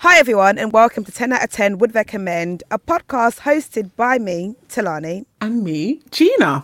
Hi everyone and welcome to 10 out of 10 Would Recommend, a podcast hosted by me, Talani. And me, Gina.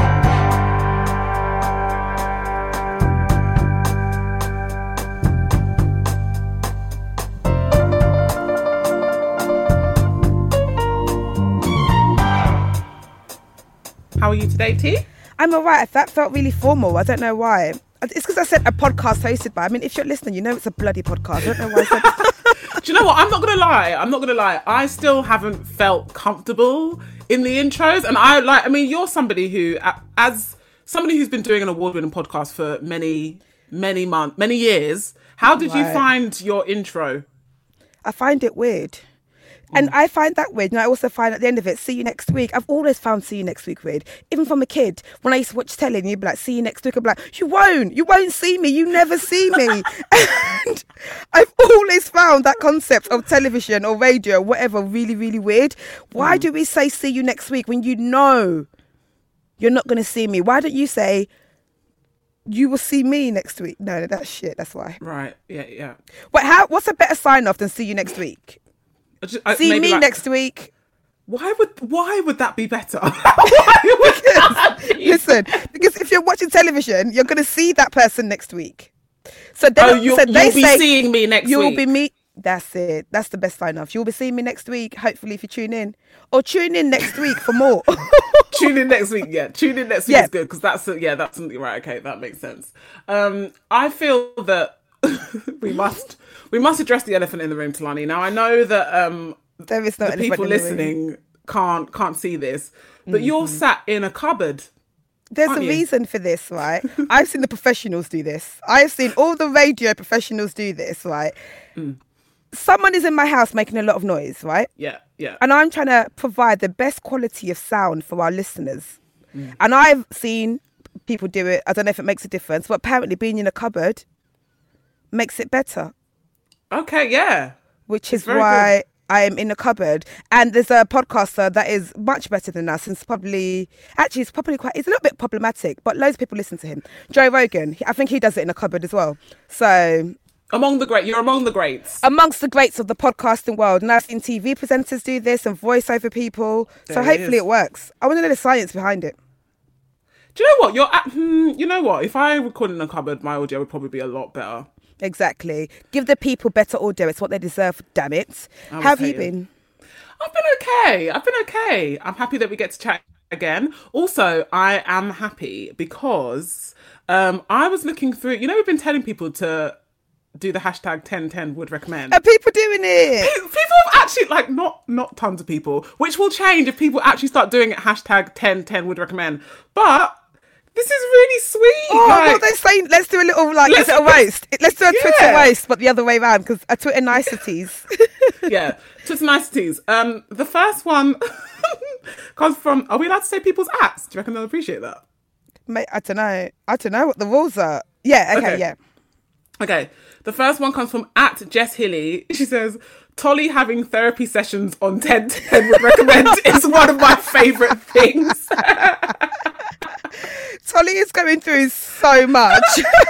How are you today, T? I'm alright. That felt really formal. I don't know why. It's because I said a podcast hosted by. I mean, if you're listening, you know it's a bloody podcast. I don't know why I said Do you know what? I'm not going to lie. I still haven't felt comfortable in the intros. And you're somebody who, as somebody who's been doing an award-winning podcast for many months, many years, how did you find your intro? I find it weird. And I find that weird. And I also find at the end of it, see you next week. I've always found see you next week weird. Even from a kid, when I used to watch telly and you'd be like, see you next week. I'd be like, you won't see me. You never see me. And I've always found that concept of television or radio, whatever, really, really weird. Why do we say see you next week when you know you're not going to see me? Why don't you say you will see me next week? No, that's shit. That's why. Right. Yeah. But what's a better sign off than see you next week? See me next week. Why would that be better? Because if you're watching television, you're going to see that person next week. So you'll be seeing me next week. You'll be me. That's it. That's the best sign off. You'll be seeing me next week. Hopefully, if you tune in, or tune in next week for more. Tune in next week. Yeah, tune in next week is good because that's something. Right. Okay, that makes sense. I feel that we must address the elephant in the room, Talani. Now I know that there is no the people listening can't see this, but you're sat in a cupboard. There's a reason for this, right? I've seen the professionals do this. I've seen all the radio professionals do this, right? Someone is in my house making a lot of noise, right? Yeah. And I'm trying to provide the best quality of sound for our listeners. And I've seen people do it. I don't know if it makes a difference, but apparently being in a cupboard makes it better. Okay, yeah. Which is why I am in a cupboard. And there's a podcaster that is much better than us. And it's a little bit problematic, but loads of people listen to him. Joe Rogan, I think he does it in a cupboard as well. So you're among the greats. Amongst the greats of the podcasting world. And I've seen TV presenters do this and voiceover people. So hopefully it works. I want to know the science behind it. Do you know what? You know what? If I recorded in a cupboard, my audio would probably be a lot better. Exactly. Give the people better audio. It's what they deserve, damn it. How have you been? I've been okay. I'm happy that we get to chat again. Also, I am happy because I was looking through, we've been telling people to do the hashtag 1010 would recommend. Are people doing it? People have actually, not tons of people, which will change if people actually start doing it, hashtag 1010 would recommend. But this is really sweet. Oh, well, they're saying, let's do a little, is it a roast? Let's do a Twitter roast, but the other way around, because a Twitter niceties. Yeah, Twitter niceties. The first one comes from, are we allowed to say people's ats? Do you reckon they'll appreciate that? Mate, I don't know what the rules are. Yeah, okay. Yeah. Okay, the first one comes from @JessHilly. She says, Tolly having therapy sessions on 1010 would recommend is one of my favourite things. Tolly is going through so much.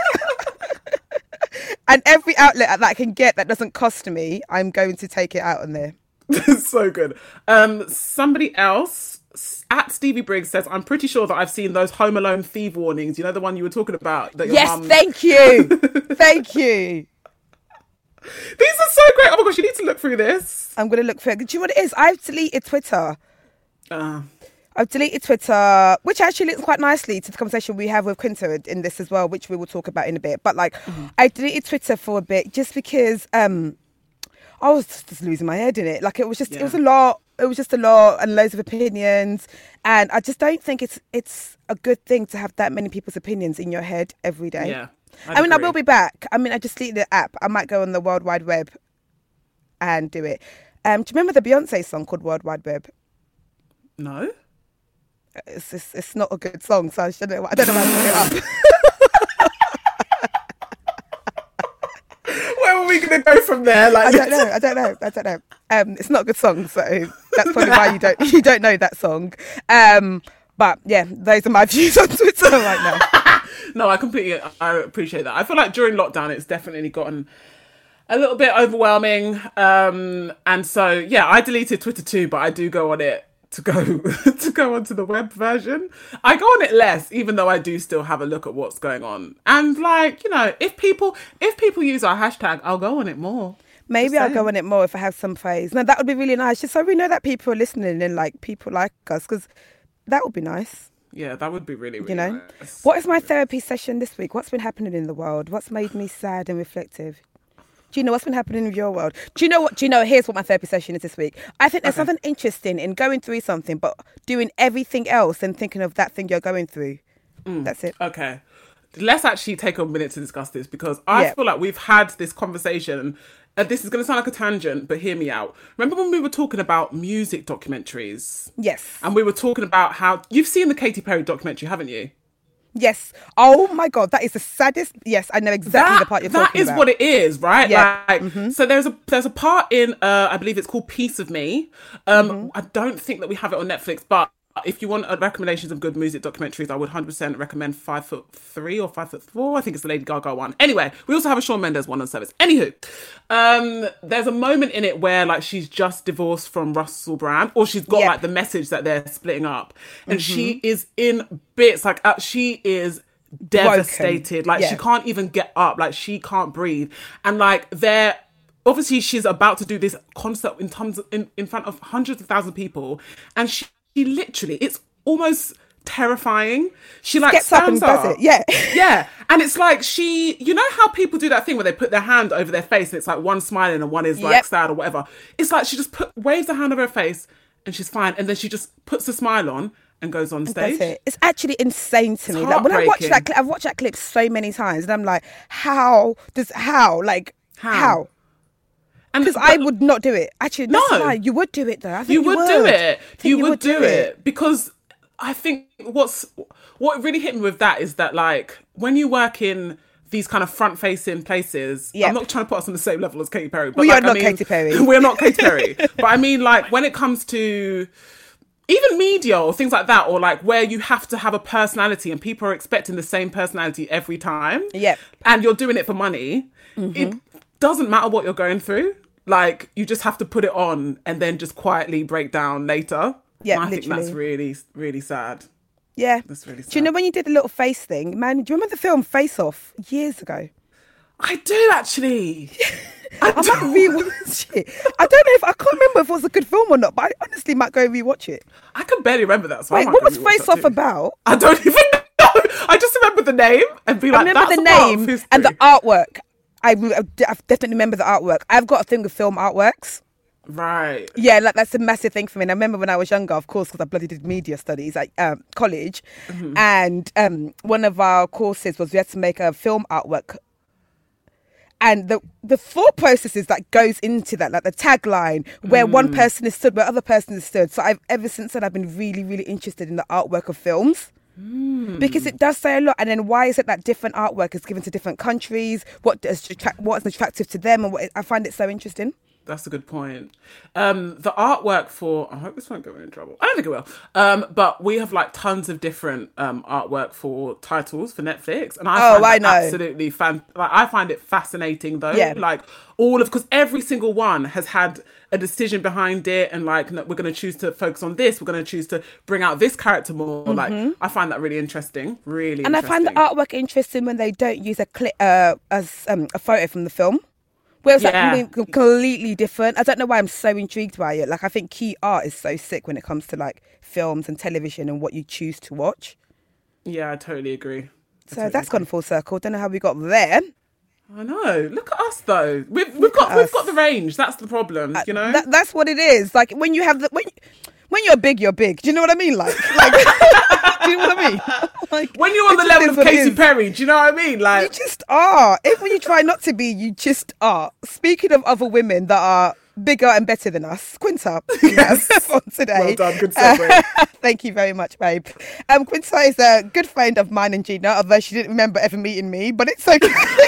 And every outlet that I can get that doesn't cost me, I'm going to take it out on there. So good. Somebody else, @Stevie Briggs, says, I'm pretty sure that I've seen those Home Alone thief warnings. You know, the one you were talking about? That your mum... Thank you. Thank you. These are so great. Oh my gosh, you need to look through this. I'm going to look through it. Do you know what it is? I've deleted Twitter. I've deleted Twitter, which actually links quite nicely to the conversation we have with Quinta in this as well, which we will talk about in a bit. But I deleted Twitter for a bit just because I was just losing my head in it. It was just, it was a lot. It was just a lot and loads of opinions. And I just don't think it's a good thing to have that many people's opinions in your head every day. Yeah. I will be back. I just deleted the app. I might go on the World Wide Web and do it. Do you remember the Beyonce song called World Wide Web? No. It's not a good song, so I don't know how to put it up. Where are we going to go from there? I don't know. It's not a good song, so that's probably why you don't know that song. But yeah, those are my views on Twitter right now. No, I appreciate that. I feel like during lockdown, it's definitely gotten a little bit overwhelming. And so, yeah, I deleted Twitter too, but I do go on it to go to go onto the web version. I go on it less, even though I do still have a look at what's going on. And like, you know, if people use our hashtag, I'll go on it more. Maybe I'll go on it more if I have some praise. Now that would be really nice, just so we know that people are listening and like people like us, because that would be nice. Yeah, that would be really, really you know, nice. What is my therapy session this week? What's been happening in the world? What's made me sad and reflective? Do you know what's been happening in your world? Do you know what? Here's what my therapy session is this week. I think there's something interesting in going through something, but doing everything else and thinking of that thing you're going through. That's it. Okay. Let's actually take a minute to discuss this, because I feel like we've had this conversation. This is going to sound like a tangent, but hear me out. Remember when we were talking about music documentaries? Yes. And we were talking about how... You've seen the Katy Perry documentary, haven't you? Yes. Oh my God, that is the saddest. Yes, I know exactly the part you're talking about. That is what it is, right? Yeah. Like, so there's a part in I believe it's called Piece of Me. I don't think that we have it on Netflix, but if you want recommendations of good music documentaries, I would 100% recommend 5'3" or 5'4". I think it's the Lady Gaga one. Anyway, we also have a Shawn Mendes one on service. Anywho, there's a moment in it where like she's just divorced from Russell Brand, or she's got like the message that they're splitting up, and she is in bits. Like she is devastated. Like she can't even get up. Like she can't breathe. And like obviously she's about to do this concert in front of hundreds of thousands of people, and she literally, it's almost terrifying. She like gets up and does it. Yeah. And it's like you know how people do that thing where they put their hand over their face and it's like one smiling and one is like sad or whatever. It's like she just waves her hand over her face and she's fine, and then she just puts a smile on and goes on stage. It's actually insane to me. Like when I watch that clip, I've watched that clip so many times, and I'm like, how? Because I would not do it. Actually, that's a lie. You would do it, though. I think you would do it. You would do it. Because I think what really hit me with that is that, like, when you work in these kind of front-facing places, I'm not trying to put us on the same level as Katy Perry. But we are not Katy Perry. We're not Katy Perry. But I mean, like, when it comes to even media or things like that, or like where you have to have a personality and people are expecting the same personality every time, and you're doing it for money, it doesn't matter what you're going through. Like, you just have to put it on and then just quietly break down later. Yeah, I think that's really, really sad. Yeah. That's really sad. Do you know when you did the little face thing? Man, do you remember the film Face Off years ago? I do, actually. I might rewatch it. I don't know I can't remember if it was a good film or not, but I honestly might go rewatch it. I can barely remember that. So wait, what was Face Off about? I don't even know. I just remember the name and be like, that's the name and the artwork. I definitely remember the artwork. I've got a thing with film artworks. Right. Yeah, like that's a massive thing for me. And I remember when I was younger, of course, because I bloody did media studies at college. And one of our courses was we had to make a film artwork. And the thought processes that goes into that, like the tagline, where one person is stood, where other person is stood. So ever since then, I've been really, really interested in the artwork of films. Because it does say a lot. And then why is it that different artwork is given to different countries? What is attractive to them? And I find it so interesting. That's a good point. The artwork for... I hope this won't get me in trouble. I don't think it will. But we have like tons of different artwork for titles for Netflix. And I know. Absolutely I find it fascinating though. Yeah. Like because every single one has had a decision behind it, and like we're going to choose to focus on this. We're going to choose to bring out this character more. Like I find that really interesting. Really and interesting. I find the artwork interesting when they don't use a clip as a photo from the film. Where it's like completely different. I don't know why I'm so intrigued by it. Like, I think key art is so sick when it comes to like films and television and what you choose to watch. Yeah, I totally agree. That's gone full circle. Don't know how we got there. I know. Look at us though. We've got the range. That's the problem. You know. That's what it is. Like when you have when you're big, you're big. Do you know what I mean? Like do you know what I mean? Like, when you're on the level of Katy Perry, do you know what I mean? Like, you just are. Even when you try not to be, you just are. Speaking of other women that are bigger and better than us, Quinta, yes, on today. Well done, good segue. Thank you very much, babe. Quinta is a good friend of mine and Gina, although she didn't remember ever meeting me, but it's okay.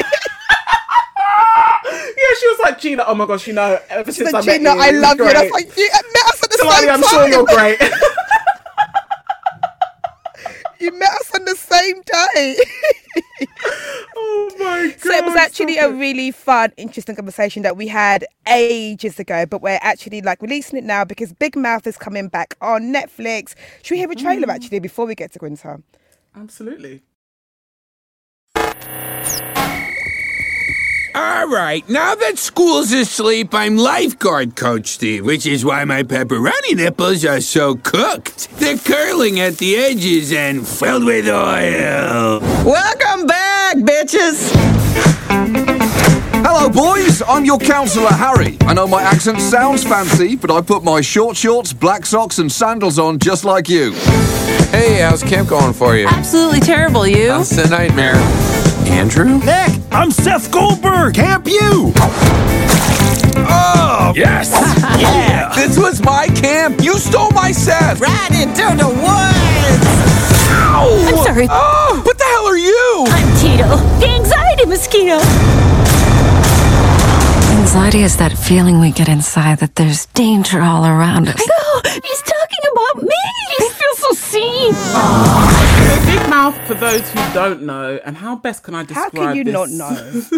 Yeah, she was like, Gina, oh my gosh, ever since I met Gina, you, I love you. And I was like, you met us at the same time. I'm sure you're great. You met us on the same day. Oh my god! So it was actually a really fun, interesting conversation that we had ages ago, but we're actually like releasing it now because Big Mouth is coming back on Netflix. Should we hear a trailer actually before we get to Quinta? Absolutely. All right, now that school's asleep, I'm lifeguard coach Steve, which is why my pepperoni nipples are so cooked. They're curling at the edges and filled with oil. Welcome back, bitches! Hello, boys. I'm your counsellor, Harry. I know my accent sounds fancy, but I put my short shorts, black socks, and sandals on just like you. Hey, how's camp going for you? Absolutely terrible, you. It's a nightmare. Andrew? Nick, I'm Seth Goldberg. Camp you! Oh, yes! Yeah. This was my camp. You stole my Seth. Right into the woods! Ow! I'm sorry. Oh, what the hell are you? I'm Tito, the anxiety mosquito. Anxiety is that feeling we get inside that there's danger all around us. No, he's talking about me. I feel so seen. Big Mouth, for those who don't know, and how best can I describe How can you this? not know?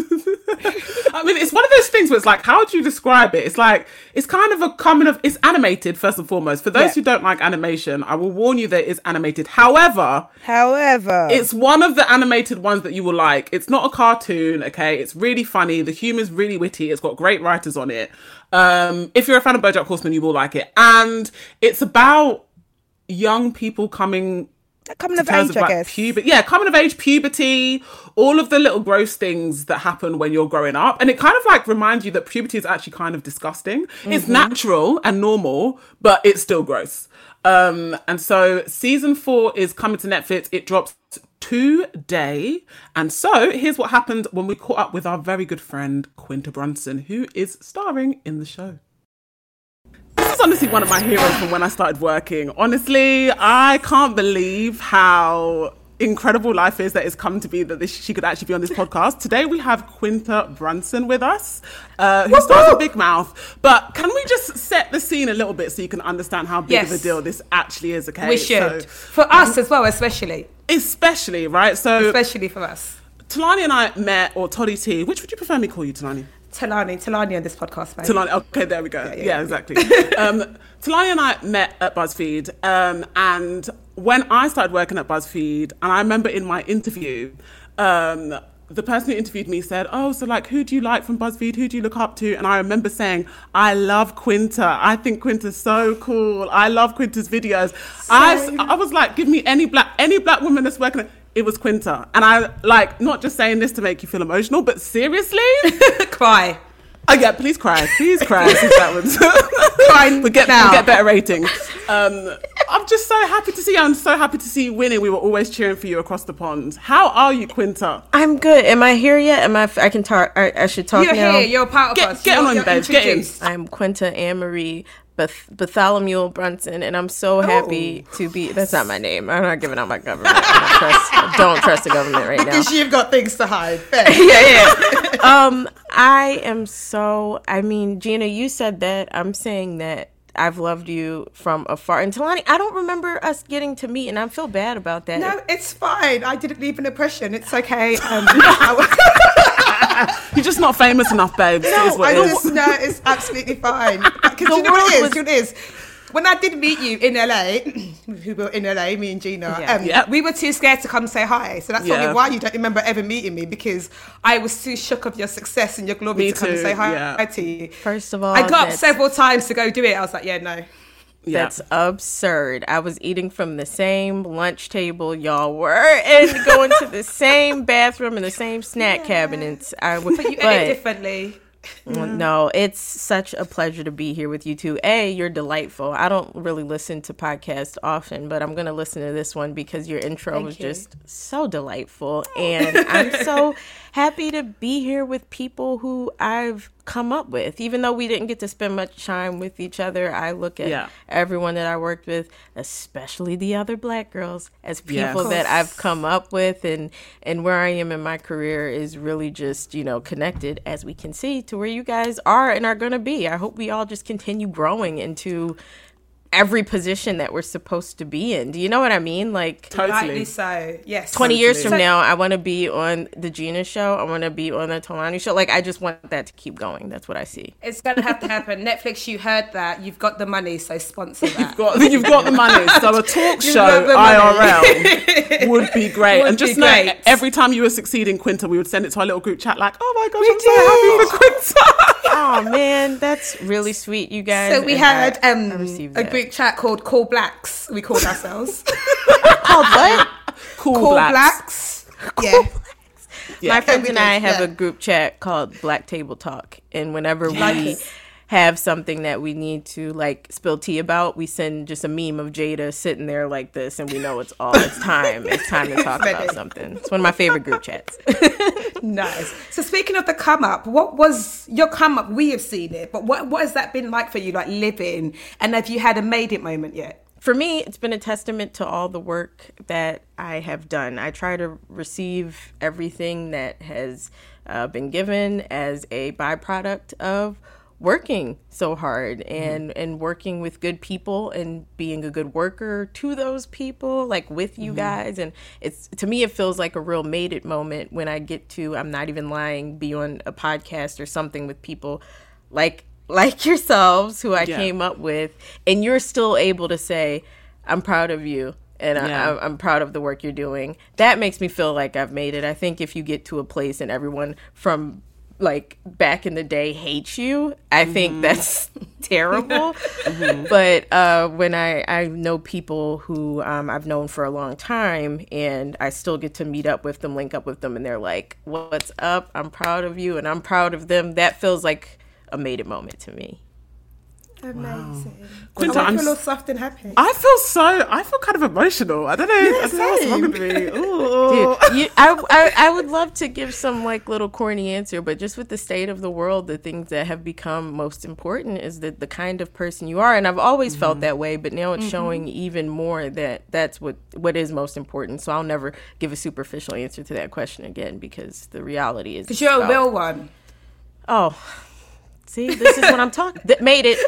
I mean, it's one of those things where it's like, how do you describe it? It's like, it's kind of it's animated, first and foremost. For those who don't like animation, I will warn you that it is animated. However, it's one of the animated ones that you will like. It's not a cartoon, okay? It's really funny. The humor's really witty. It's got great writers on it. If you're a fan of BoJack Horseman, you will like it. And it's about young people coming of age, I guess. Coming of age, puberty, all of the little gross things that happen when you're growing up. And it kind of like reminds you that puberty is actually kind of disgusting. Mm-hmm. It's natural and normal, but it's still gross. And so season 4 is coming to Netflix. It drops today. And so here's what happened when we caught up with our very good friend, Quinta Brunson, who is starring in the show. This is honestly one of my heroes from when I started working. Honestly, I can't believe how incredible life is that it's come to be that she could actually be on this podcast. Today we have Quinta Brunson with us, who stars in Big Mouth. But can we just set the scene a little bit so you can understand how big of a deal this actually is, okay? We should. For us as well, especially. Especially, right? So especially for us. Talani and I met, or Toddy T. Which would you prefer me call you, Talani? Talani on this podcast, babe. Talani, okay, there we go. Yeah, exactly. Talani and I met at BuzzFeed, and when I started working at BuzzFeed, and I remember in my interview, the person who interviewed me said, "Oh, so like, who do you like from BuzzFeed? Who do you look up to?" And I remember saying, "I love Quinta. I think Quinta's so cool. I love Quinta's videos." I was like, "Give me any black woman that's working." It was Quinta. And I, like, not just saying this to make you feel emotional, but seriously? Cry. Oh, yeah, please cry. Please cry. We'll get better ratings. I'm just so happy to see you. I'm so happy to see you winning. We were always cheering for you across the pond. How are you, Quinta? I'm good. Am I here yet? I can talk. I should talk now. You're here. You're a part of us. Get on, babe. Get in. I'm Quinta Anne-Marie Bartholomew Brunson, and I'm so happy to be. That's not my name. I'm not giving out my government. I don't trust the government right now. Because you've got things to hide. Yeah. I am so. I mean, Gina, you said that. I'm saying that I've loved you from afar. And Talani, I don't remember us getting to meet, and I feel bad about that. No, it's fine. I didn't leave an impression. It's okay. You're just not famous enough, babe. No, it's absolutely fine. Because you know what it is? When I did meet you in LA, we were in LA, me and Gina, we were too scared to come say hi. So that's probably why you don't remember ever meeting me, because I was too shook of your success and your glory to come and say hi to you. First of all, I got up several times to go do it. I was like, no. That's absurd. I was eating from the same lunch table y'all were and going to the same bathroom and the same snack cabinets. But you ate it differently. No, it's such a pleasure to be here with you two. You're delightful. I don't really listen to podcasts often, but I'm going to listen to this one because your intro was just so delightful. And I'm so happy to be here with people who I've come up with. Even though we didn't get to spend much time with each other, I look at everyone that I worked with, especially the other Black girls, as people that I've come up with, and where I am in my career is really just, connected, as we can see, to where you guys are and are going to be. I hope we all just continue growing into every position that we're supposed to be in. Do you know what I mean? Like, Rightly so. Yes. 20 years from now, I want to be on the Gina show. I want to be on the Tolani show. Like, I just want that to keep going. That's what I see. It's going to have to happen. Netflix, you heard that. You've got the money, so sponsor that. You've got the money. So a talk show IRL would be great. And just know, every time you were succeeding Quinta, we would send it to our little group chat like, oh my gosh, I'm so happy for Quinta. Oh man, that's really sweet, you guys. So we had a group chat called Cool Blacks. We called ourselves. Called what? Cool Blacks. Yeah. My friends and I have a group chat called Black Table Talk, and whenever we have something that we need to like spill tea about, we send just a meme of Jada sitting there like this, and we know it's time. It's time to talk about something. It's one of my favorite group chats. Nice. So speaking of the come up, what was your come up? We have seen it, but what has that been like for you, like living? And have you had a made it moment yet? For me, it's been a testament to all the work that I have done. I try to receive everything that has been given as a byproduct of working so hard and working with good people and being a good worker to those people, like with you guys. And it's, to me, it feels like a real made it moment when I get to, I'm not even lying, be on a podcast or something with people like yourselves who I came up with, and you're still able to say, I'm proud of you. And I'm proud of the work you're doing. That makes me feel like I've made it. I think if you get to a place and everyone from like back in the day hates you, I think that's terrible. But when I know people who I've known for a long time, and I still get to meet up with them, link up with them, and they're like, what's up? I'm proud of you, and I'm proud of them. That feels like a made it moment to me. Amazing. Quinta, I feel all soft and happy. I feel kind of emotional. I don't know. I don't know what's wrong with me. Dude, I would love to give some like little corny answer, but just with the state of the world, the things that have become most important is that the kind of person you are. And I've always felt that way, but now it's showing even more that that's what is most important. So I'll never give a superficial answer to that question again, because the reality is, because you're a real one. Oh, see, this is what I'm talking. Made it.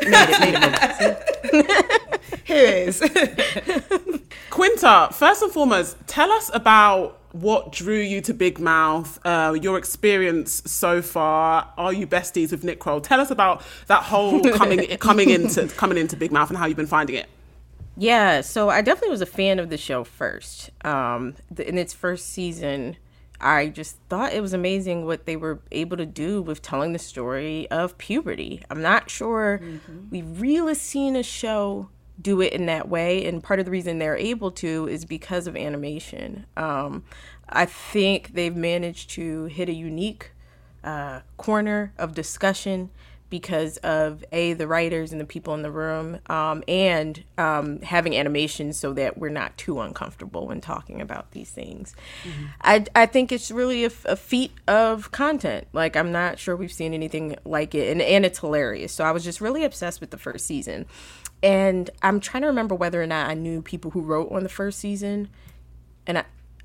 Here it is. Quinta, first and foremost, tell us about what drew you to Big Mouth, your experience so far. Are you besties with Nick Kroll? Tell us about that whole coming into Big Mouth and how you've been finding it. Yeah, so I definitely was a fan of the show first. In its first season, I just thought it was amazing what they were able to do with telling the story of puberty. I'm not sure we've really seen a show do it in that way, and part of the reason they're able to is because of animation. I think they've managed to hit a unique corner of discussion because of the writers and the people in the room, and having animation so that we're not too uncomfortable when talking about these things. I think it's really a feat of content. Like, I'm not sure we've seen anything like it, and it's hilarious. So I was just really obsessed with the first season. And I'm trying to remember whether or not I knew people who wrote on the first season. And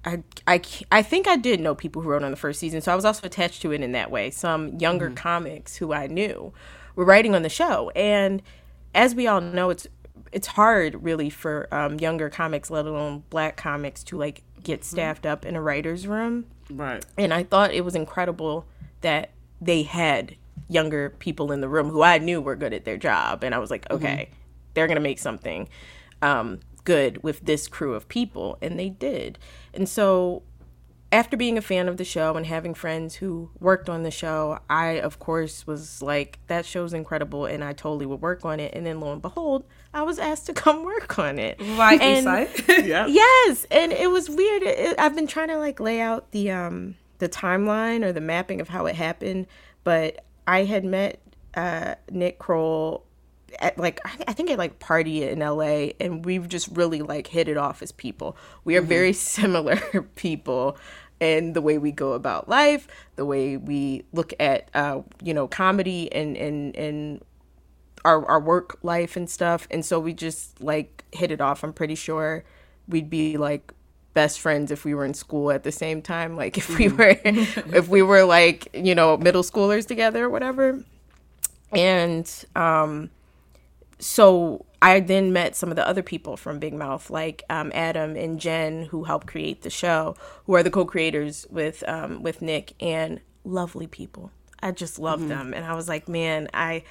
I think I did know people who wrote on the first season, so I was also attached to it in that way. Some younger comics who I knew were writing on the show, and as we all know, it's hard really for younger comics, let alone Black comics, to like get staffed up in a writer's room. Right. And I thought it was incredible that they had younger people in the room who I knew were good at their job, and I was like, okay, they're gonna make something good with this crew of people, and they did. And so after being a fan of the show and having friends who worked on the show, I of course was like, that show's incredible and I totally would work on it. And then lo and behold, I was asked to come work on it. Rightly so. Yeah. Yes, and it was weird. I've been trying to like lay out the timeline or the mapping of how it happened, but I had met Nick Kroll at I think at like party in LA, and we've just really like hit it off as people. We are very similar people in the way we go about life, the way we look at comedy and our work life and stuff. And so we just like hit it off. I'm pretty sure we'd be like best friends if we were in school at the same time, like if we were like middle schoolers together or whatever. And so I then met some of the other people from Big Mouth, like Adam and Jen, who helped create the show, who are the co-creators with Nick, and lovely people. I just love them. And I was like, man,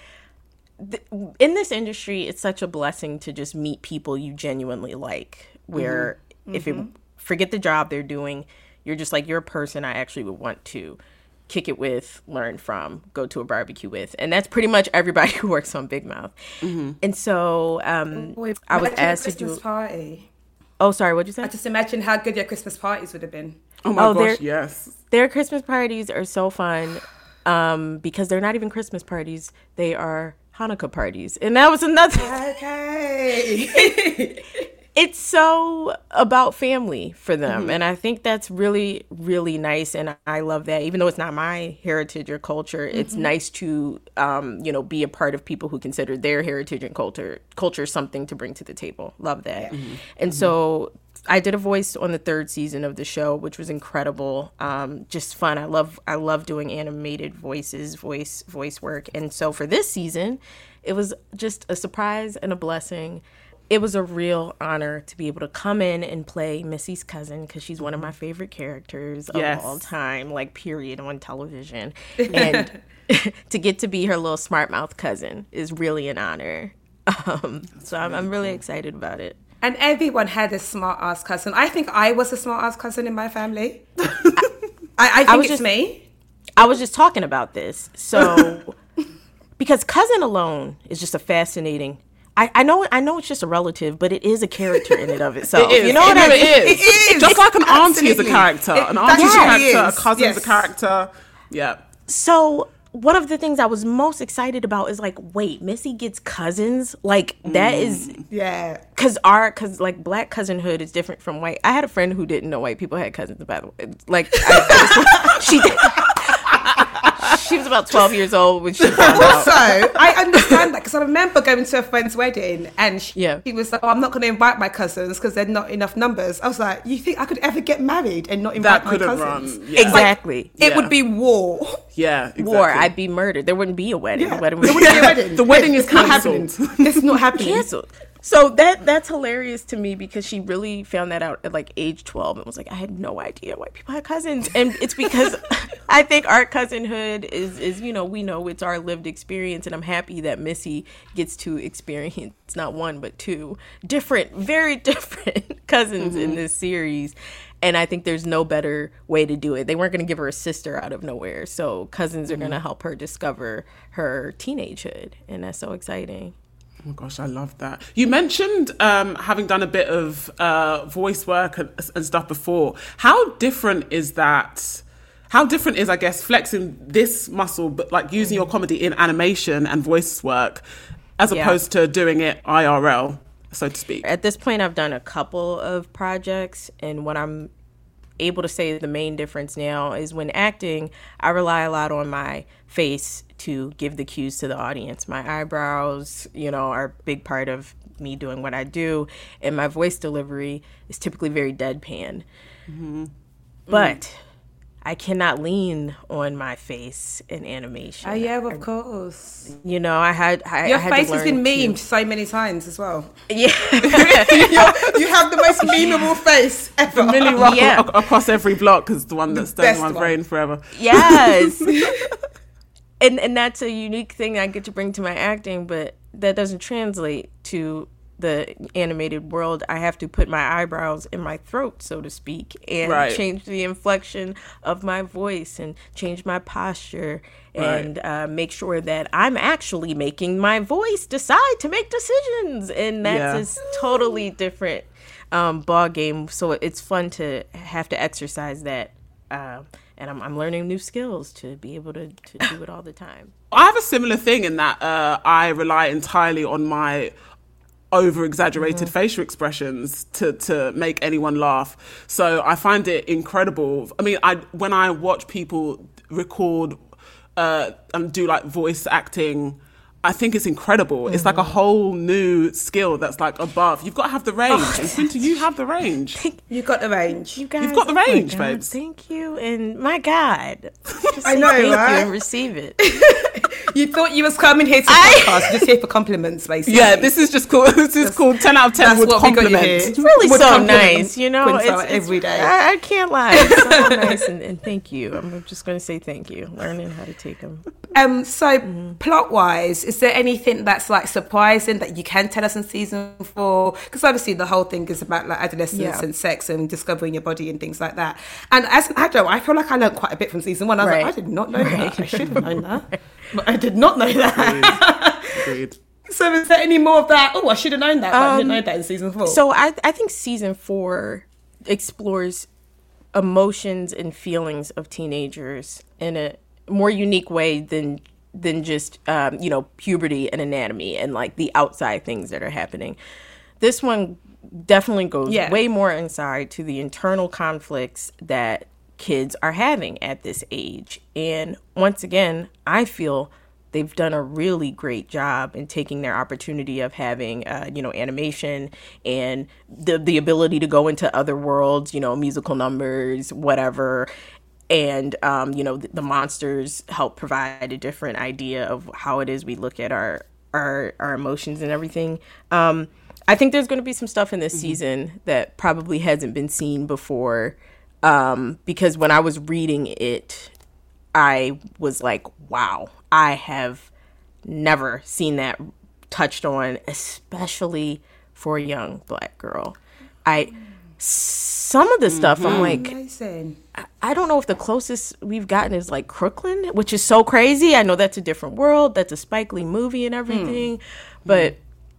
in this industry, it's such a blessing to just meet people you genuinely like, where if it forget the job they're doing, you're just like, you're a person I actually would want to kick it with, learn from, go to a barbecue with. And that's pretty much everybody who works on Big Mouth. And so I was asked to do Christmas party. Oh, sorry, what'd you say? I just imagine how good your Christmas parties would have been. Oh my gosh, yes. Their Christmas parties are so fun because they're not even Christmas parties. They are Hanukkah parties. And that was another... Okay. It's so about family for them. And I think that's really, really nice. And I love that. Even though it's not my heritage or culture, it's nice to, be a part of people who consider their heritage and culture something to bring to the table. Love that. And so I did a voice on the 3rd season of the show, which was incredible. Just fun. I love doing animated voices, voice work. And so for this season, it was just a surprise and a blessing. It was a real honor to be able to come in and play Missy's cousin, because she's one of my favorite characters of all time, like, period, on television. And to get to be her little smart mouth cousin is really an honor. So I'm really excited about it. And everyone had a smart ass cousin. I think I was a smart ass cousin in my family. I think it's me. I was just talking about this. So, because cousin alone is just a fascinating... I know it's just a relative, but it is a character in and of itself. It is. You know what I mean? It is. Just like an auntie is a character. An auntie is a character. A cousin is a character. Yeah. So one of the things I was most excited about is like, wait, Missy gets cousins? Like, that is... Yeah. Because like, black cousinhood is different from white. I had a friend who didn't know white people had cousins, by the way. Like, she did. She was about 12 years old when she found out. Also, I understand that, because I remember going to a friend's wedding and she was like, I'm not going to invite my cousins because they're not enough numbers. I was like, you think I could ever get married and not invite my cousins? Exactly. Like, it would be war. Yeah, exactly. War. I'd be murdered. There wouldn't be a wedding. Yeah. The wedding There wouldn't be a wedding. The wedding is cancelled. It's not happening. Cancelled. So that's hilarious to me, because she really found that out at like age 12 and was like, I had no idea white people had cousins. And it's because I think our cousinhood is we know it's our lived experience, and I'm happy that Missy gets to experience not one but two very different cousins in this series. And I think there's no better way to do it. They weren't going to give her a sister out of nowhere, so cousins are going to help her discover her teenagehood, and that's so exciting. Oh my gosh, I love that. You mentioned having done a bit of voice work and stuff before. How different is that? How different is, I guess, flexing this muscle, but like using your comedy in animation and voice work, as opposed to doing it IRL, so to speak? At this point, I've done a couple of projects, and what I'm able to say the main difference now is when acting, I rely a lot on my face to give the cues to the audience. My eyebrows, are a big part of me doing what I do, and my voice delivery is typically very deadpan. But I cannot lean on my face in animation. Oh yeah, of course. I had your face has been memed so many times as well. Yeah. you have the most memeable face ever. The Millie Rock across every block is the one that's staying in my brain forever. Yes. And that's a unique thing I get to bring to my acting, but that doesn't translate to the animated world. I have to put my eyebrows in my throat, so to speak, and change the inflection of my voice and change my posture and make sure that I'm actually making my voice decide to make decisions. And that's a totally different ball game. So it's fun to have to exercise that. And I'm learning new skills to be able to do it all the time. I have a similar thing in that I rely entirely on my over-exaggerated facial expressions to make anyone laugh. So I find it incredible. I mean, when I watch people record and do like voice acting I think it's incredible. It's like a whole new skill that's like above. You've got to have the range. And Quinta, you have the range. You've got the range. You guys, You've got the range, babes. Thank you. And my God. I know, thank right? you and receive it. You thought you was coming here to podcast, just here for compliments, basically. Yeah, this is just cool. This is called 10 out of 10 would compliment. It's really Would so compliment nice, you know. Quinta every day. I can't lie. It's so nice, and thank you. I'm just going to say thank you. Learning how to take them. So plot-wise, is there anything that's like surprising that you can tell us in season 4? Because obviously the whole thing is about like adolescence and sex and discovering your body and things like that. And as an adult, I feel like I learned quite a bit from season 1. I was like, I did not know that. I should have known that, but I did not know that. Agreed. So is there any more of that? Oh, I should have known that, but I didn't know that in season 4. So I think season 4 explores emotions and feelings of teenagers in a more unique way than just puberty and anatomy and like the outside things that are happening. This one definitely goes way more inside to the internal conflicts that kids are having at this age. And once again, I feel they've done a really great job in taking their opportunity of having, animation and the ability to go into other worlds, musical numbers, whatever. And, the monsters help provide a different idea of how it is we look at our emotions and everything. I think there's going to be some stuff in this season that probably hasn't been seen before, because when I was reading it, I was like, wow, I have never seen that touched on, especially for a young Black girl. Some of the stuff, I'm like, amazing. I don't know if the closest we've gotten is like Crooklyn, which is so crazy. I know that's a different world. That's a Spike Lee movie and everything. But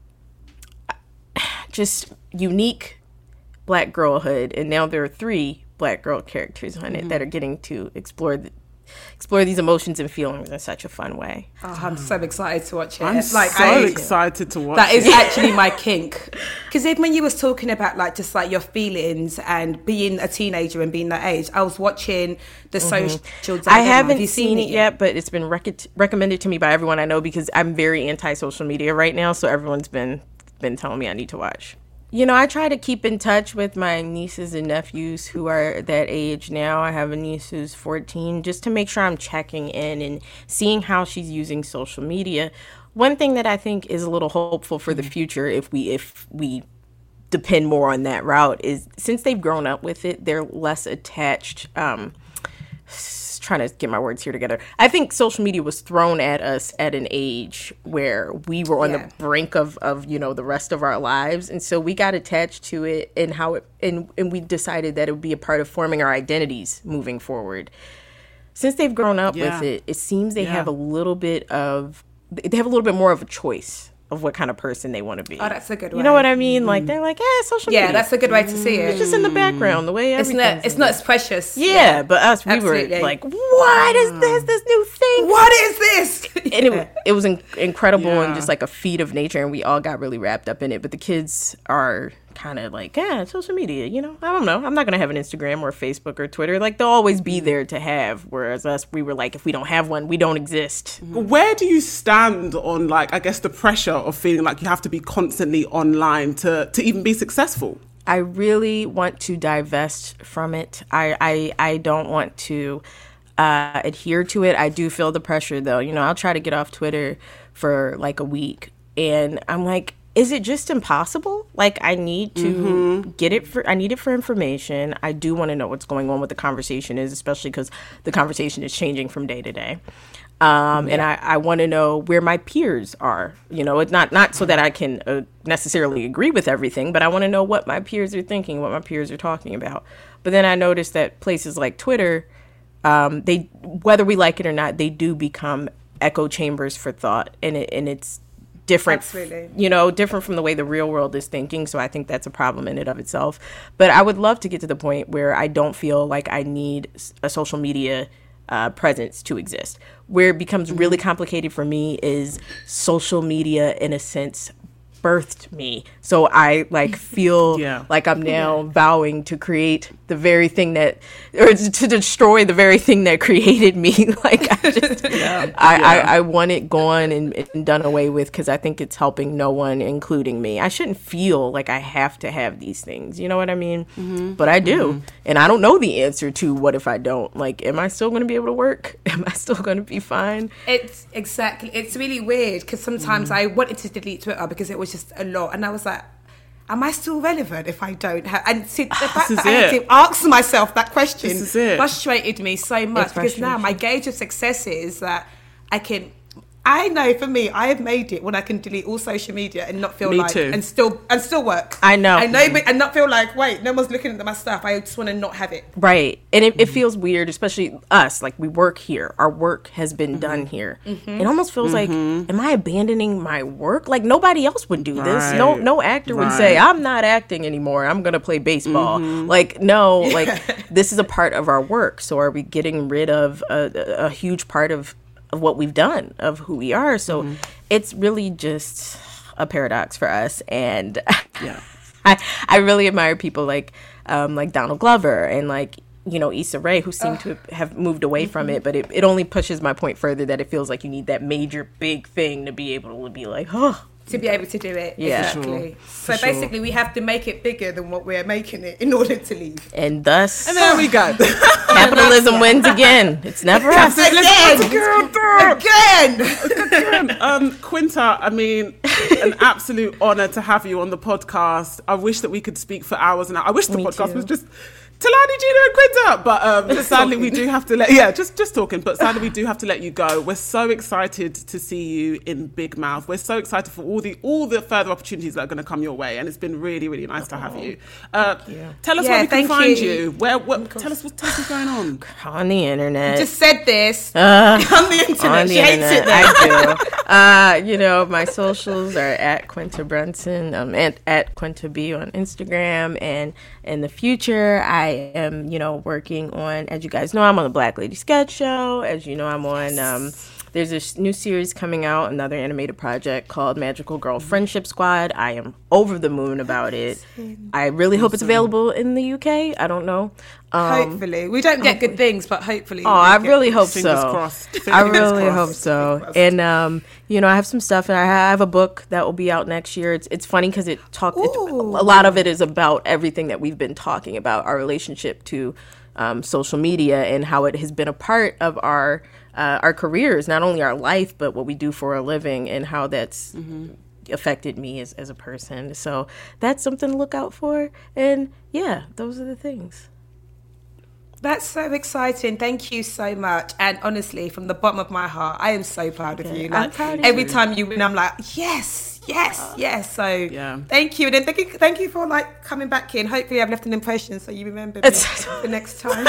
just unique Black girlhood. And now there are 3 Black girl characters on it that are getting to explore these emotions and feelings in such a fun way. Oh, I'm so excited to watch it. I'm excited to watch it. That is actually my kink. Because even when you was talking about like just like your feelings and being a teenager and being that age, I was watching the social dilemma. I haven't seen it yet, but it's been recommended to me by everyone I know because I'm very anti-social media right now. So everyone's been telling me I need to watch. I try to keep in touch with my nieces and nephews who are that age now. I have a niece who's 14, just to make sure I'm checking in and seeing how she's using social media. One thing that I think is a little hopeful for the future, if we depend more on that route, is since they've grown up with it, they're less attached. Trying to get my words here together. I think social media was thrown at us at an age where we were on the brink of the rest of our lives, and so we got attached to it and we decided that it would be a part of forming our identities moving forward. Since they've grown up with it, it seems they have a little bit more of a choice of what kind of person they want to be. Oh, that's a good way. You know what I mean? Like, they're like, social media. Yeah, that's a good way to see it. It's just in the background, the way everything. It's not as precious. Yeah, but us, we were like, what is this new thing? What is this? And it was incredible and just like a feat of nature, and we all got really wrapped up in it. But the kids are kind of like, social media, I don't know. I'm not going to have an Instagram or Facebook or Twitter. Like, they'll always be there to have, whereas us, we were like, if we don't have one, we don't exist. Where do you stand on, like, I guess the pressure of feeling like you have to be constantly online to even be successful? I really want to divest from it. I don't want to adhere to it. I do feel the pressure, though. I'll try to get off Twitter for like a week, and I'm like, is it just impossible? Like, I need to get it I need it for information. I do want to know what's going on, what the conversation is, especially because the conversation is changing from day to day. And I want to know where my peers are. It's not so that I can necessarily agree with everything, but I want to know what my peers are thinking, what my peers are talking about. But then I noticed that places like Twitter, they, whether we like it or not, they do become echo chambers for thought, and it's different, different from the way the real world is thinking. So I think that's a problem in and of itself. But I would love to get to the point where I don't feel like I need a social media presence to exist. Where it becomes really complicated for me is social media, in a sense, birthed me. So I like feel like I'm now vowing to create the very thing that, or to destroy the very thing that created me. Like I just, I want it gone and done away with, because I think it's helping no one, including me. I shouldn't feel like I have to have these things. You know what I mean? But I do. And I don't know the answer to what if I don't. Like, am I still going to be able to work? Am I still going to be fine? It's really weird, because sometimes I wanted to delete Twitter because it was just a lot, and I was like, am I still relevant if I don't have? And see, the fact that I had to ask myself that question frustrated me so much, because now my gauge of success is that I know for me, I have made it when I can delete all social media and not feel and still work. I know, but and not feel like, wait, no one's looking at my stuff. I just want to not have it. Right, and it feels weird, especially us. Like, we work here. Our work has been done here. It almost feels like, am I abandoning my work? Like, nobody else would do this. No actor would say, I'm not acting anymore. I'm gonna play baseball. Like, no, like this is a part of our work. So are we getting rid of a huge part of what we've done, of who we are? So it's really just a paradox for us. And I really admire people like Donald Glover and like, you know, Issa Rae, who seem to have moved away from it, but it only pushes my point further that it feels like you need that major big thing to be able to be like, to be able to do it. Yeah. Exactly. So basically we have to make it bigger than what we're making it in order to leave. And thus, and there we go. Capitalism wins again. It's never us. Again. Quinta, I mean, an absolute honour to have you on the podcast. I wish that we could speak for hours and hours. I wish the podcast was just Talani, Gina and Quinta, but sadly we do have to just talking, but sadly we do have to let you go. We're so excited to see you in Big Mouth. We're so excited for all the further opportunities that are going to come your way, and it's been really, really nice to have you. Tell us where we can find you. Tell us what's going on. On the internet. Just said this. On the internet. She hates it there. I do. You know, my socials are at Quinta Brunson, and at Quinta B on Instagram, and in the future I am, you know, working on, as you guys know, I'm on the Black Lady Sketch Show. As you know, I'm on, there's a new series coming out, another animated project called Magical Girl Friendship Squad. I am over the moon about it. I really hope it's available in the UK. I don't know. Hopefully. We don't get good things, but hopefully. Oh, I really hope so. Fingers crossed. I really hope so. And, you know, I have some stuff, and I have a book that will be out next year. It's funny because a lot of it is about everything that we've been talking about, our relationship to social media and how it has been a part of our careers, not only our life, but what we do for a living, and how that's affected me as a person. So that's something to look out for. And yeah, those are the things. That's so exciting. Thank you so much. And honestly, from the bottom of my heart, I am so proud of you. Like, every time you win, I'm like, yes. So thank you. And then thank you for like coming back in. Hopefully I've left an impression so you remember me the next time.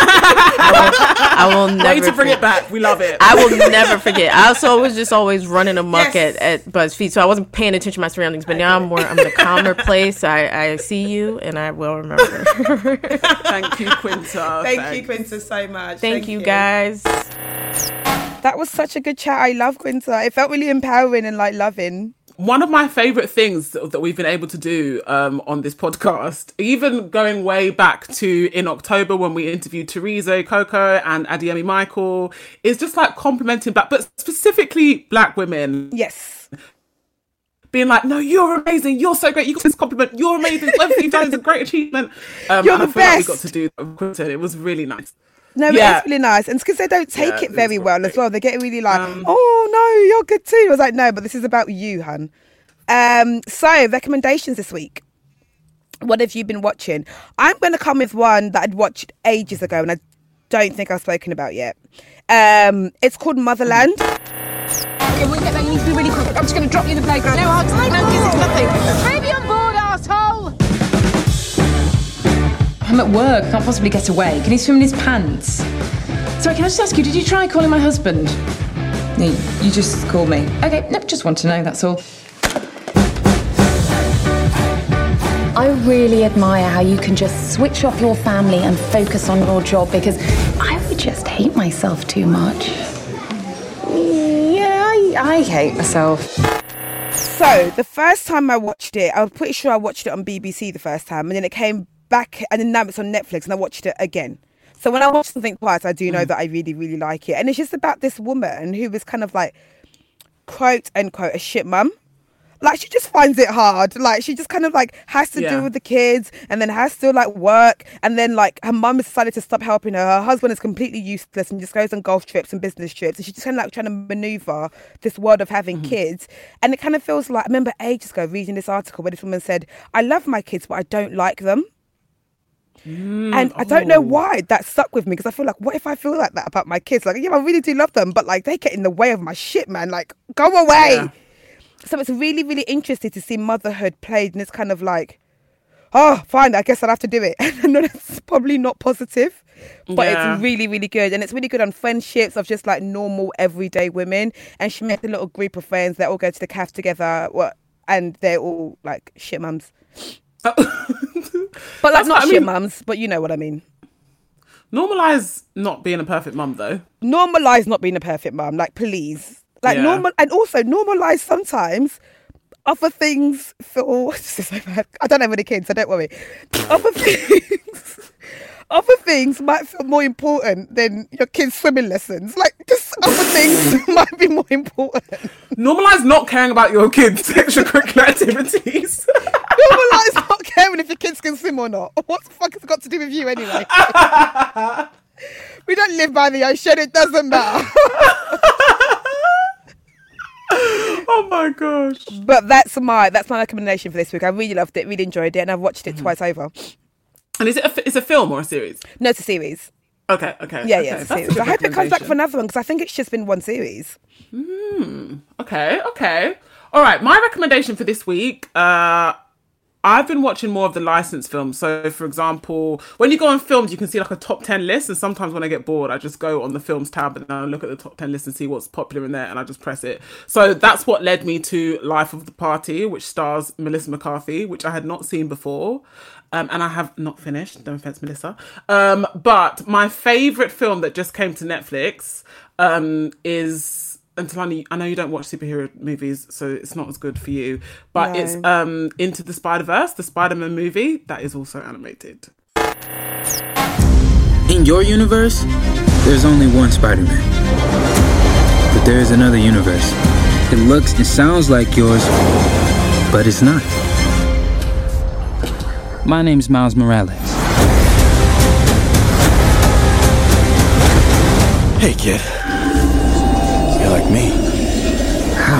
I will never Way to bring it back. We love it. I will never forget. I also was just always running amok at BuzzFeed, so I wasn't paying attention to my surroundings, but now I'm in a calmer place. I see you and I will remember. Thank you, Quinta. Thank you, Quinta, so much. Thank you guys. That was such a good chat. I love Quinta. It felt really empowering and like loving. One of my favourite things that we've been able to do on this podcast, even going way back to in October when we interviewed Teresa Coco and Adiemi Michael, is just like complimenting Black, but specifically Black women. Yes. Being like, no, you're amazing. You're so great. You got this compliment. You're amazing. Everything you've done is a great achievement. You're the best. Like we got to do that. It was really nice. No, it's really nice. And it's because they don't take it very well as well. They get really like, oh, no, you're good too. I was like, no, but this is about you, hun. So, recommendations this week. What have you been watching? I'm going to come with one that I'd watched ages ago and I don't think I've spoken about yet. It's called Motherland. Okay, we'll get there. You need to be really quick. I'm just going to drop you in the playground. No hard time. No, this is nothing. Baby on board, arsehole! I'm at work. I can't possibly get away. Can he swim in his pants? Sorry, can I just ask you, did you try calling my husband? No, you just called me. Okay, no, just want to know, that's all. I really admire how you can just switch off your family and focus on your job, because I would just hate myself too much. Yeah, I hate myself. So the first time I watched it, I was pretty sure I watched it on BBC the first time, and then it came back, and then now it's on Netflix, and I watched it again. So when I watch something twice, I do know that I really, really like it. And it's just about this woman who is kind of like, quote unquote, a shit mum. Like, she just finds it hard. Like, she just kind of like has to deal with the kids, and then has to like work. And then like her mum has decided to stop helping her. Her husband is completely useless and just goes on golf trips and business trips. And she's just kind of like trying to maneuver this world of having kids. And it kind of feels like, I remember ages ago reading this article where this woman said, I love my kids, but I don't like them. And I don't know why that stuck with me, because I feel like, what if I feel like that about my kids? Like, yeah, I really do love them, but like they get in the way of my shit, man. Like, go away. Yeah. So it's really, really interesting to see motherhood played in this kind of like, oh, fine, I guess I'll have to do it. I know that's probably not positive, but it's really, really good. And it's really good on friendships of just like normal, everyday women. And she met a little group of friends that all go to the cafe together, and they're all like shit mums. But like, not shit mums, but you know what I mean. Normalise not being a perfect mum, though. Normalise not being a perfect mum, like, please. Like, normal, and also normalise sometimes other things feel. I don't have any kids, so don't worry. Other things might feel more important than your kids' swimming lessons. Like, just other things might be more important. Normalise not caring about your kids' extracurricular activities. Normalise not caring if your kids can swim or not. What the fuck has it got to do with you anyway? We don't live by the ocean. It doesn't matter. Oh my gosh. But that's my recommendation for this week. I really loved it, really enjoyed it, and I've watched it twice over. And is it it's a film or a series? No, it's a series. Okay. Yeah, it's a series. I hope it comes back for another one, because I think it's just been one series. Okay. All right, my recommendation for this week, I've been watching more of the licensed films. So, for example, when you go on films, you can see like a top 10 list. And sometimes when I get bored, I just go on the films tab and I look at the top 10 list and see what's popular in there, and I just press it. So that's what led me to Life of the Party, which stars Melissa McCarthy, which I had not seen before. And I have not finished. No offense, Melissa. But my favourite film that just came to Netflix is... And Talani, I know you don't watch superhero movies, so it's not as good for you. But it's Into the Spider-Verse, the Spider-Man movie, that is also animated. In your universe, there's only one Spider-Man. But there is another universe. It looks and sounds like yours, but it's not. My name's Miles Morales. Hey, kid. You're like me. How?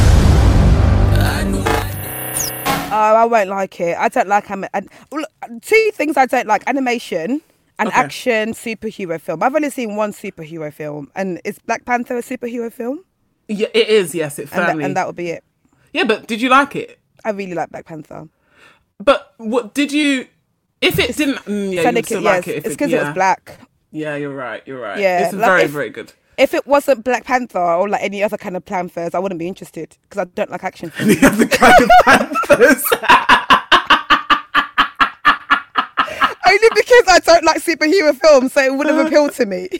I won't like it. I don't like two things I don't like: animation and action superhero film. I've only seen one superhero film, and is Black Panther a superhero film? Yeah, it is. Yes, it firmly. And that would be it. Yeah, but did you like it? I really like Black Panther. But what did you? If it didn't, you would still like it. It's because it was black. Yeah, you're right. Yeah, it's very, very good. If it wasn't Black Panther or like any other kind of Panthers, I wouldn't be interested, because I don't like action films. Any other kind of Panthers? Only because I don't like superhero films, so it wouldn't appeal to me.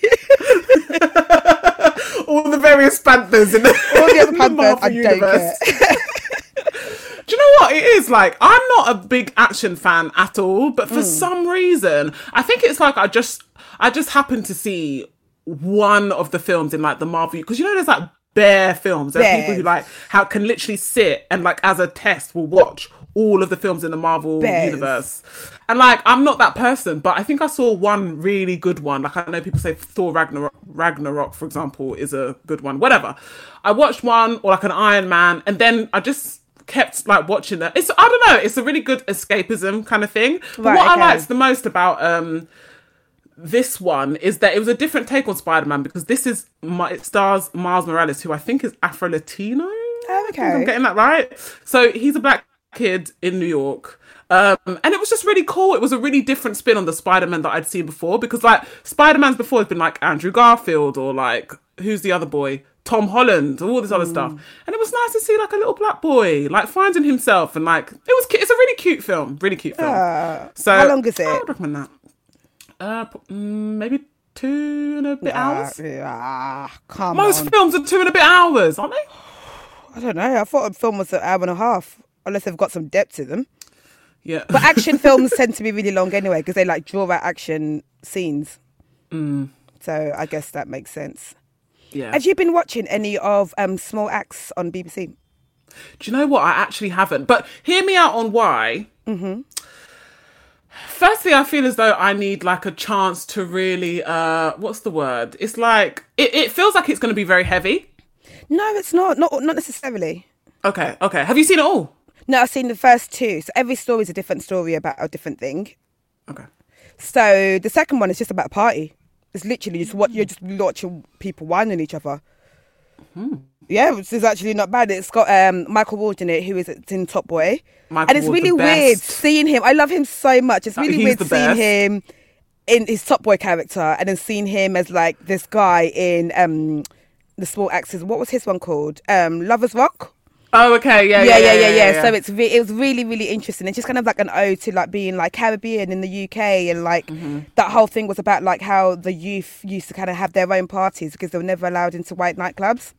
All the various Panthers in all the other Panthers, I don't care. Do you know what it is? Like, I'm not a big action fan at all, but for some reason, I think it's like I just happened to see one of the films in like the Marvel, because you know there's like bare films. There are people who like can literally sit and like as a test will watch all of the films in the Marvel universe. And like, I'm not that person, but I think I saw one really good one. Like, I know people say Thor Ragnarok, for example, is a good one. Whatever. I watched one, or like an Iron Man, and then I just kept like watching that. I don't know, it's a really good escapism kind of thing. But what I liked the most about this one is that it was a different take on Spider-Man, because it stars Miles Morales, who I think is Afro-Latino. I think I'm getting that right. So he's a black kid in New York. And it was just really cool. It was a really different spin on the Spider-Man that I'd seen before, because like Spider-Man's before has been like Andrew Garfield, or like, who's the other boy? Tom Holland, all this other stuff. And it was nice to see like a little black boy like finding himself, and like it's a really cute film. So how long is it? I would recommend that. Maybe 2 and a bit hours. Come Most on. films are 2 and a bit hours, aren't they? I don't know. I thought a film was an hour and a half, unless they've got some depth to them. Yeah. But action films tend to be really long anyway because they like draw out action scenes. So I guess that makes sense. Yeah. Have you been watching any of Small Axe on BBC? Do you know what? I actually haven't. But hear me out on why. Mm-hmm. Firstly, I feel as though I need like a chance to really, what's the word? It's like, it feels like it's going to be very heavy. No, it's not. Not necessarily. Okay. Have you seen it all? No, I've seen the first two. So every story is a different story about a different thing. Okay. So the second one is just about a party. It's literally just what you're just watching people whining each other. Yeah, which is actually not bad. It's got Michael Ward in it, who is in Top Boy. And it's really weird seeing him. I love him so much. It's really weird seeing him in his Top Boy character and then seeing him as like this guy in the Small Axes. What was his one called? Lovers Rock? Oh, okay, yeah. So it was really, really interesting. It's just kind of like an ode to like being like Caribbean in the UK, and like that whole thing was about like how the youth used to kind of have their own parties because they were never allowed into white nightclubs.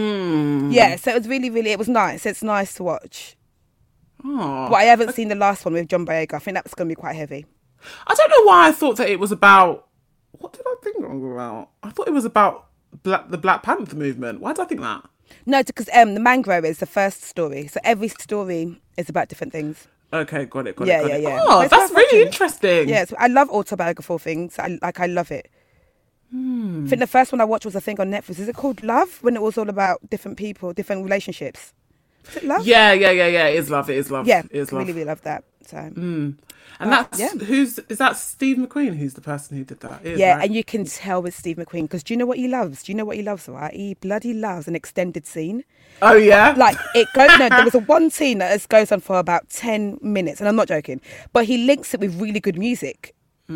Yeah, so it was really, really, it was nice. It's nice to watch. But I haven't seen the last one with John Boyega. I think that's going to be quite heavy. I don't know why I thought that it was about. What did I think it was about? I thought it was about the Black Panther movement. Why did I think that? No, because the Mangrove is the first story. So every story is about different things. Okay, got it. Yeah. Oh, that's really interesting. Yeah, I love autobiographical things. I love it. I think the first one I watched was a thing on Netflix. Is it called Love? When it was all about different people, different relationships. Is it Love? Yeah. It is Love. Yeah, it is Love. Really, really love that. So. And is that Steve McQueen who's the person who did that? Right? And you can tell with Steve McQueen because do you know what he loves? Right? He bloody loves an extended scene. Oh yeah, like it goes. No, there was one scene that goes on for about 10 minutes, and I'm not joking. But he links it with really good music.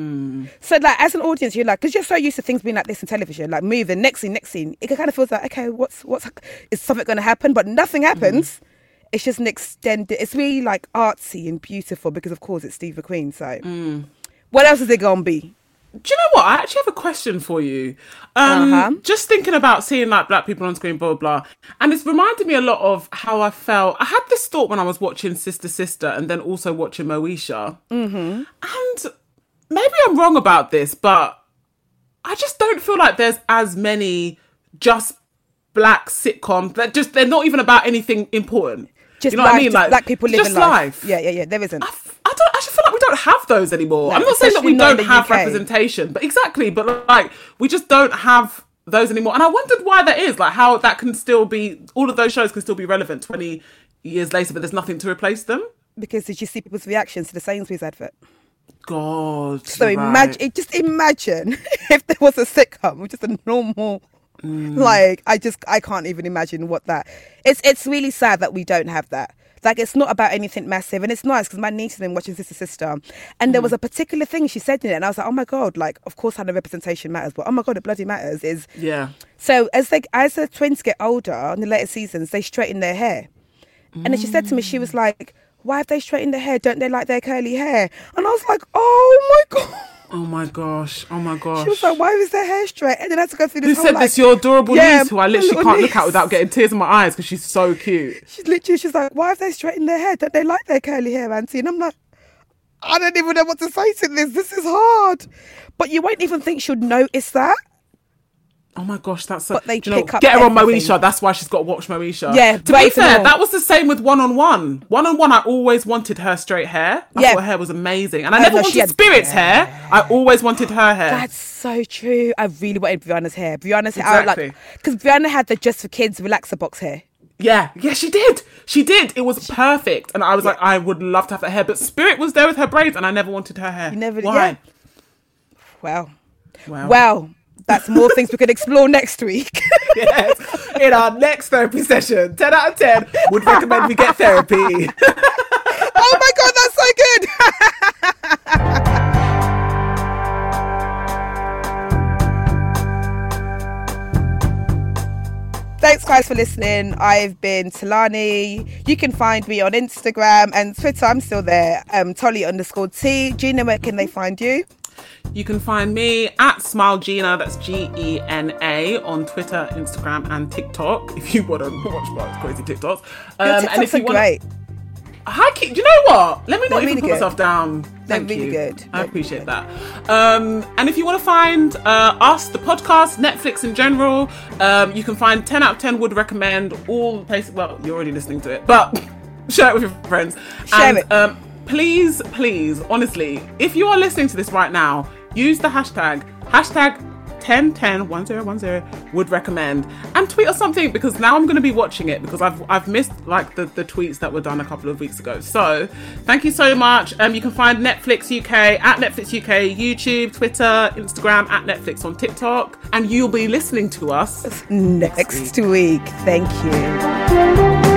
So like as an audience, you're like, because you're so used to things being like this in television, like moving next scene. It kind of feels like, okay, what's is something going to happen? But nothing happens. It's just an extended. It's really like artsy and beautiful because, of course, it's Steve McQueen. So, what else is it gonna be? Do you know what? I actually have a question for you. Just thinking about seeing like black people on screen, blah blah blah, and it's reminded me a lot of how I felt. I had this thought when I was watching Sister, and then also watching Moesha, and maybe I'm wrong about this, but I just don't feel like there's as many just black sitcoms that they're not even about anything important. Just you know life, what I mean? Like black people living life. Yeah. There isn't. I just feel like we don't have those anymore. No, I'm not saying that we don't have UK. representation, but like we just don't have those anymore. And I wondered why that is. Like how that can still be. All of those shows can still be relevant 20 years later, but there's nothing to replace them. Because did you see people's reactions to the Sainsbury's advert? God. So imagine if there was a sitcom, which is a normal. Like I can't even imagine what that. It's really sad that we don't have that. Like it's not about anything massive, and it's nice because my niece has been watching Sister, and there was a particular thing she said in it, and I was like, oh my god, like of course I know representation matters, but oh my god, it bloody matters. So as the twins get older in the later seasons, they straighten their hair, and then she said to me, she was like, why have they straightened their hair? Don't they like their curly hair? And I was like, oh my god. Oh my gosh. She was like, why was their hair straight? And then I had to go through this Who whole, said this? Your adorable niece, who I literally can't look niece. at without getting tears in my eyes because she's so cute. She's like, why have they straightened their hair? Don't they like their curly hair, Auntie? And I'm like, I don't even know what to say to this. This is hard. But you won't even think she'll notice that. Oh my gosh, that's so... But they get pick up her on everything. Moesha. That's why she's got to watch Moesha. Yeah, to be fair, that was the same with One-on-One. One-on-One, I always wanted her straight hair. I thought her hair was amazing. And I never wanted Spirit's hair. I always wanted her hair. That's so true. I really wanted Brianna's hair. Exactly. Because Brianna had the Just for Kids relaxer box hair. Yeah, she did. It was perfect. And I was like, I would love to have that hair. But Spirit was there with her braids and I never wanted her hair. You never did? Why? Yeah. Well, that's more things we could explore next week. Yes, in our next therapy session. 10 out of 10 would recommend we get therapy. Oh my God, that's so good. Thanks guys for listening. I've been Talani. You can find me on Instagram and Twitter. I'm still there. Tolly_T. Gina, where can they find you? You can find me at SmileGina, that's Gena, on Twitter, Instagram, and TikTok. If you want to watch my crazy TikToks. Your TikToks are great. Do you know what? Let me not They're even really put myself down. They're Thank really you. good. I appreciate that. And if you want to find us, the podcast, Netflix in general, you can find 10 out of 10 would recommend all the places. Well, you're already listening to it, but share it with your friends. Share it. Please, honestly, if you are listening to this right now, use the hashtag 10101010 would recommend, and tweet us something, because now I'm going to be watching it, because I've missed like the tweets that were done a couple of weeks ago. So thank you so much. You can find Netflix UK at Netflix UK, YouTube, Twitter, Instagram, at Netflix on TikTok, and you'll be listening to us next week. Thank you.